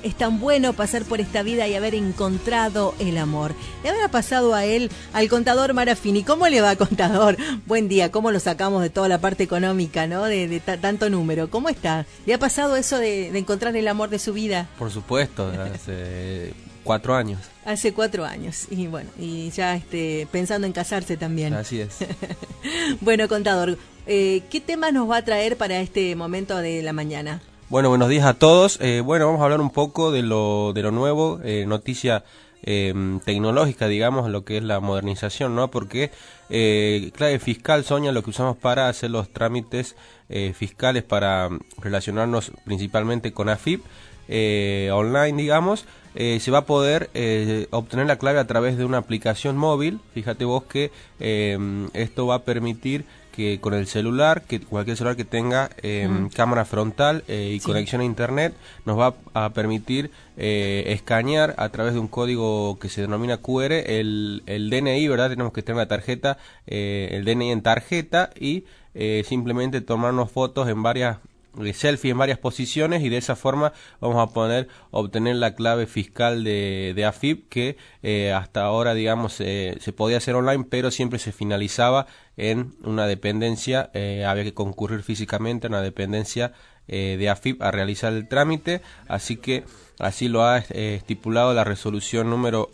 Es tan bueno pasar por esta vida y haber encontrado el amor. Le habrá pasado a él, al contador Marafini. ¿Cómo le va, contador? Buen día. ¿Cómo lo sacamos de toda la parte económica, ¿no? De tanto número. ¿Cómo está? ¿Le ha pasado eso de encontrar el amor de su vida? Por supuesto, hace 4 años. Hace 4 años. Y bueno, y ya pensando en casarse también. Así es. Bueno, contador, ¿qué tema nos va a traer para este momento de la mañana? Bueno, buenos días a todos. Vamos a hablar un poco de lo nuevo, noticia tecnológica, digamos, lo que es la modernización, ¿no? Porque clave fiscal, Sonia, lo que usamos para hacer los trámites fiscales, para relacionarnos principalmente con AFIP, online, digamos, se va a poder obtener la clave a través de una aplicación móvil. Fíjate vos que esto va a permitir que con el celular, que cualquier celular que tenga cámara frontal y conexión a internet, nos va a permitir escanear a través de un código que se denomina QR el DNI, ¿verdad? Tenemos que tener la tarjeta, el DNI en tarjeta y simplemente tomarnos fotos en varias selfie en varias posiciones, y de esa forma vamos a poder obtener la clave fiscal de AFIP, que hasta ahora, digamos, se podía hacer online, pero siempre se finalizaba en una dependencia, había que concurrir físicamente a una dependencia de AFIP a realizar el trámite. Así que así lo ha estipulado la resolución número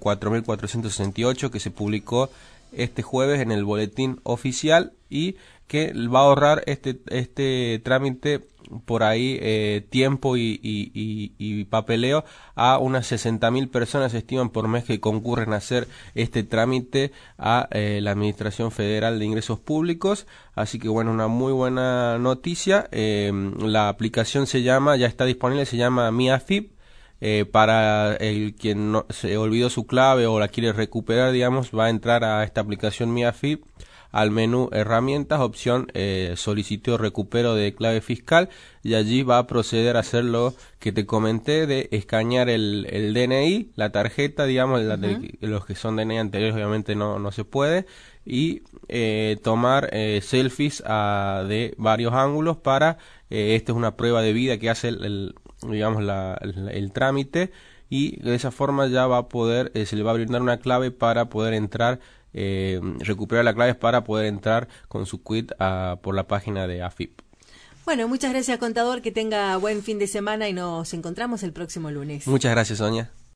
4468, que se publicó este jueves en el boletín oficial, y que va a ahorrar este trámite por ahí tiempo y papeleo a unas 60.000 personas, se estiman, por mes, que concurren a hacer este trámite a la Administración Federal de Ingresos Públicos. Así que bueno, una muy buena noticia. La aplicación ya está disponible, se llama Mi AFIP. Para el quien no, se olvidó su clave o la quiere recuperar, digamos, va a entrar a esta aplicación Mi AFIP, al menú herramientas, opción solicitud o recupero de clave fiscal, y allí va a proceder a hacer lo que te comenté de escanear el DNI, la tarjeta, digamos, los que son DNI anteriores obviamente no se puede, y tomar selfies de varios ángulos para, esta es una prueba de vida que hace digamos el trámite, y de esa forma ya va a poder, se le va a brindar una clave para poder entrar, recuperar la clave para poder entrar con su quit por la página de AFIP. Bueno, muchas gracias, contador, que tenga buen fin de semana y nos encontramos el próximo lunes. Muchas gracias, Sonia.